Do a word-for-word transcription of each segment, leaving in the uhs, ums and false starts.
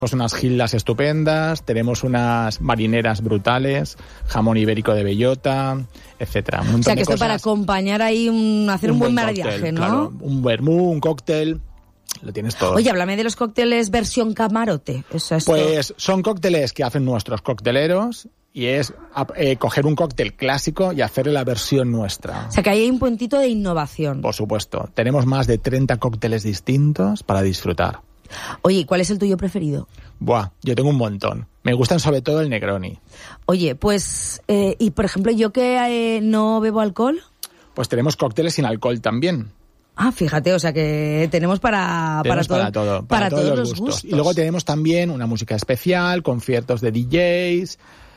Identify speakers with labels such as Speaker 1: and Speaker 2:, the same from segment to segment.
Speaker 1: Tenemos unas gildas estupendas, tenemos unas marineras brutales, jamón ibérico de bellota, etcétera.
Speaker 2: O sea, que esto para acompañar ahí, un, hacer un, un buen, buen maridaje,
Speaker 1: cóctel,
Speaker 2: ¿no?
Speaker 1: Claro, un vermú, un cóctel, lo tienes todo.
Speaker 2: Oye, háblame de los cócteles versión camarote. Eso es
Speaker 1: pues
Speaker 2: todo.
Speaker 1: Son cócteles que hacen nuestros cocteleros y es eh, coger un cóctel clásico y hacerle la versión nuestra.
Speaker 2: O sea, que ahí hay un puntito de innovación.
Speaker 1: Por supuesto. Tenemos más de treinta cócteles distintos para disfrutar.
Speaker 2: Oye, ¿cuál es el tuyo preferido?
Speaker 1: Buah, yo tengo un montón. Me gustan sobre todo el Negroni.
Speaker 2: Oye, pues, eh, y por ejemplo, yo que eh, no bebo alcohol.
Speaker 1: Pues tenemos cócteles sin alcohol también.
Speaker 2: Ah, fíjate, o sea que tenemos para,
Speaker 1: tenemos
Speaker 2: para,
Speaker 1: todo, para, todo,
Speaker 2: para,
Speaker 1: para todos,
Speaker 2: todos
Speaker 1: los
Speaker 2: los
Speaker 1: gustos.
Speaker 2: gustos.
Speaker 1: Y luego tenemos también una música especial, conciertos de D Js.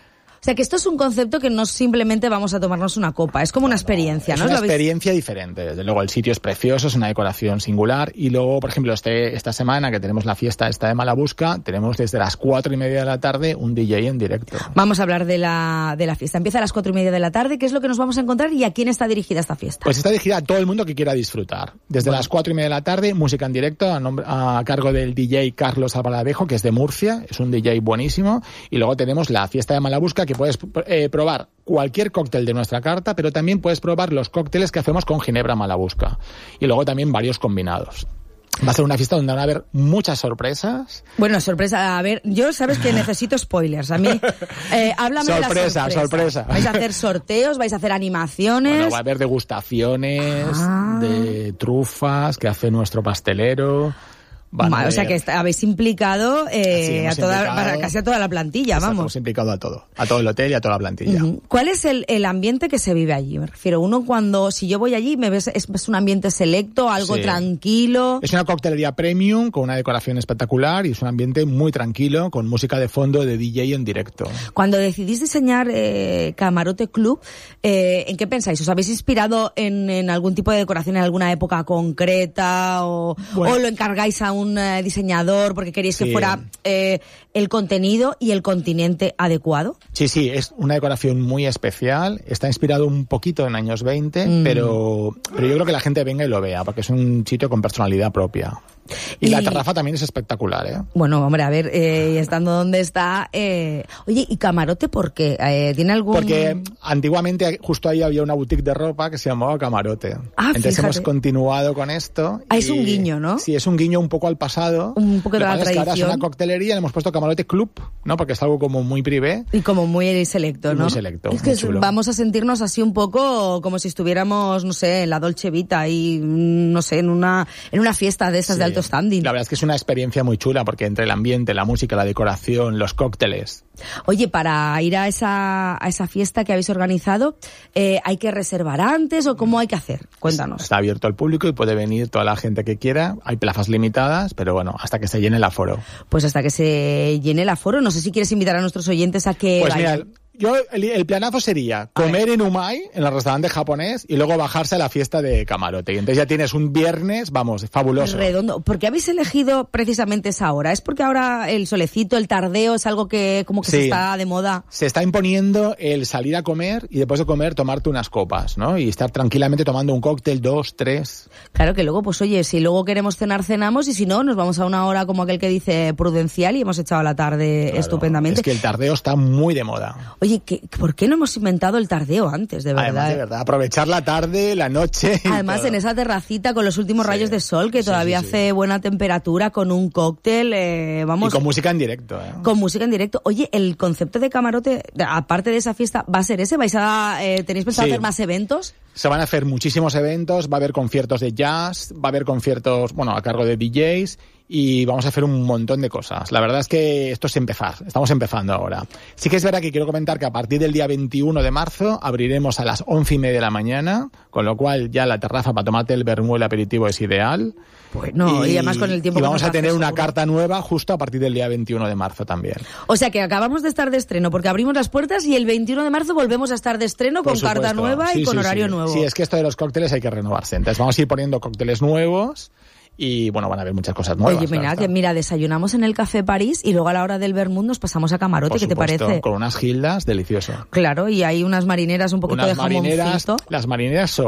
Speaker 2: O sea, que esto es un concepto que no simplemente vamos a tomarnos una copa, es como una experiencia, ¿no?
Speaker 1: Es una
Speaker 2: ¿Lo
Speaker 1: experiencia diferente. Desde luego, el sitio es precioso, es una decoración singular. Y luego, por ejemplo, este, esta semana que tenemos la fiesta esta de Malabusca, tenemos desde las cuatro y media de la tarde un D J en directo.
Speaker 2: Vamos a hablar de la, de la fiesta. Empieza a las cuatro y media de la tarde. ¿Qué es lo que nos vamos a encontrar y a quién está dirigida esta fiesta?
Speaker 1: Pues está dirigida a todo el mundo que quiera disfrutar. Desde bueno. las cuatro y media de la tarde, música en directo a, nombre, a cargo del D J Carlos Albaladejo, que es de Murcia. Es un D J buenísimo. Y luego tenemos la fiesta de Malabusca, que puedes eh, probar cualquier cóctel de nuestra carta, pero también puedes probar los cócteles que hacemos con Ginebra Malabusca. Y luego también varios combinados. Va a ser una fiesta donde van a haber muchas sorpresas.
Speaker 2: Bueno, sorpresa, a ver, yo sabes que necesito spoilers. A mí, eh, háblame
Speaker 1: sorpresa,
Speaker 2: de la sorpresa.
Speaker 1: sorpresa.
Speaker 2: ¿Vais a hacer sorteos? ¿Vais a hacer animaciones?
Speaker 1: Bueno, va a haber degustaciones ah. de trufas que hace nuestro pastelero.
Speaker 2: Vale, o sea que está, habéis implicado, eh, a toda, implicado, para casi a toda la plantilla,
Speaker 1: exacto,
Speaker 2: vamos.
Speaker 1: Hemos implicado a todo, a todo el hotel y a toda la plantilla.
Speaker 2: Uh-huh. ¿Cuál es el, el ambiente que se vive allí? Me refiero, uno cuando, si yo voy allí, me ves, es, es un ambiente selecto, algo
Speaker 1: sí.
Speaker 2: tranquilo.
Speaker 1: Es una coctelería premium con una decoración espectacular y es un ambiente muy tranquilo con música de fondo de D J en directo.
Speaker 2: Cuando decidís diseñar eh, Camarote Club, eh, ¿en qué pensáis? ¿Os habéis inspirado en, en algún tipo de decoración en alguna época concreta o, bueno. o lo encargáis a un diseñador porque queríais que sí. fuera eh, el contenido y el continente adecuado?
Speaker 1: Sí, sí, es una decoración muy especial, está inspirado un poquito en años veinte, mm. pero, pero yo creo que la gente venga y lo vea, porque es un sitio con personalidad propia. Y, y la terraza también es espectacular, ¿eh?
Speaker 2: Bueno, hombre, a ver, eh, estando donde está... Eh... Oye, ¿y Camarote por qué? Eh, ¿Tiene algún...?
Speaker 1: Porque antiguamente justo ahí había una boutique de ropa que se llamaba Camarote.
Speaker 2: Ah,
Speaker 1: Entonces
Speaker 2: fíjate.
Speaker 1: hemos continuado con esto.
Speaker 2: Ah, es un guiño, ¿no?
Speaker 1: Sí, es un guiño un poco al pasado.
Speaker 2: Un poco de la tradición.
Speaker 1: Es que ahora es una coctelería, le hemos puesto Camarote Club, ¿no? Porque es algo como muy privé.
Speaker 2: Y como muy selecto, ¿no?
Speaker 1: Muy selecto,
Speaker 2: es que
Speaker 1: muy chulo.
Speaker 2: Vamos a sentirnos así un poco como si estuviéramos, no sé, en la Dolce Vita ahí, no sé, en una, en una fiesta de esas sí. de alto standing.
Speaker 1: La verdad es que es una experiencia muy chula porque entre el ambiente, la música, la decoración, los cócteles.
Speaker 2: Oye, para ir a esa a esa fiesta que habéis organizado, eh, ¿hay que reservar antes o cómo hay que hacer? Cuéntanos.
Speaker 1: Está abierto al público y puede venir toda la gente que quiera. Hay plazas limitadas, pero bueno, hasta que se llene el aforo.
Speaker 2: Pues hasta que se llene el aforo. No sé si quieres invitar a nuestros oyentes a que
Speaker 1: pues
Speaker 2: vayan.
Speaker 1: Mira, yo, el, el planazo sería comer en Umai, en el restaurante japonés, y luego bajarse a la fiesta de Camarote. Y entonces ya tienes un viernes, vamos, fabuloso.
Speaker 2: Redondo. ¿Por qué habéis elegido precisamente esa hora? ¿Es porque ahora el solecito, el tardeo, es algo que como que
Speaker 1: sí.
Speaker 2: se está de moda?
Speaker 1: Se está imponiendo el salir a comer y después de comer tomarte unas copas, ¿no? Y estar tranquilamente tomando un cóctel, dos, tres.
Speaker 2: Claro que luego, pues oye, si luego queremos cenar, cenamos, y si no, nos vamos a una hora como aquel que dice prudencial y hemos echado la tarde claro, estupendamente.
Speaker 1: Es que el tardeo está muy de moda.
Speaker 2: Oye, ¿qué, ¿por qué no hemos inventado el tardeo antes, de verdad?
Speaker 1: Además, de verdad, aprovechar la tarde, la noche.
Speaker 2: Además,
Speaker 1: todo.
Speaker 2: En esa terracita con los últimos
Speaker 1: sí.
Speaker 2: rayos de sol, que todavía sí, sí, hace sí. buena temperatura, con un cóctel, eh, vamos...
Speaker 1: Y con música en directo, ¿eh?
Speaker 2: Con música en directo. Oye, el concepto de Camarote, aparte de esa fiesta, ¿va a ser ese? ¿Vais a, eh, ¿Tenéis pensado sí. hacer más eventos?
Speaker 1: Se van a hacer muchísimos eventos, va a haber conciertos de jazz, va a haber conciertos, bueno, a cargo de D Js, y vamos a hacer un montón de cosas. La verdad es que esto es empezar, estamos empezando ahora. Sí que es verdad que quiero comentar que a partir del día veintiuno de marzo abriremos a las once y media de la mañana, con lo cual ya la terraza para tomarte el vermú, el aperitivo es ideal.
Speaker 2: Bueno, y, y además con el tiempo
Speaker 1: y
Speaker 2: que
Speaker 1: vamos
Speaker 2: nos
Speaker 1: a tener
Speaker 2: hace,
Speaker 1: una
Speaker 2: seguro.
Speaker 1: carta nueva justo a partir del día veintiuno de marzo también.
Speaker 2: O sea que acabamos de estar de estreno porque abrimos las puertas y el veintiuno de marzo volvemos a estar de estreno
Speaker 1: Por
Speaker 2: con
Speaker 1: supuesto.
Speaker 2: carta nueva
Speaker 1: sí,
Speaker 2: y con
Speaker 1: sí,
Speaker 2: horario
Speaker 1: sí.
Speaker 2: nuevo.
Speaker 1: Sí, es que esto de los cócteles hay que renovarse. Entonces vamos a ir poniendo cócteles nuevos. Y bueno, van a haber muchas cosas nuevas.
Speaker 2: Oye, mira, que mira, desayunamos en el Café París y luego a la hora del vermut nos pasamos a Camarote,
Speaker 1: Por
Speaker 2: ¿qué te
Speaker 1: supuesto,
Speaker 2: parece?
Speaker 1: Con unas gildas, delicioso.
Speaker 2: Claro, y hay unas marineras, un poquito
Speaker 1: unas
Speaker 2: de jamoncito.
Speaker 1: Marineras, las marineras son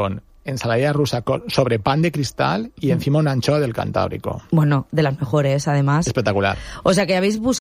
Speaker 1: ensaladilla rusa sobre pan de cristal y encima una anchoa del Cantábrico.
Speaker 2: Bueno, de las mejores, además.
Speaker 1: Espectacular.
Speaker 2: O sea que habéis buscado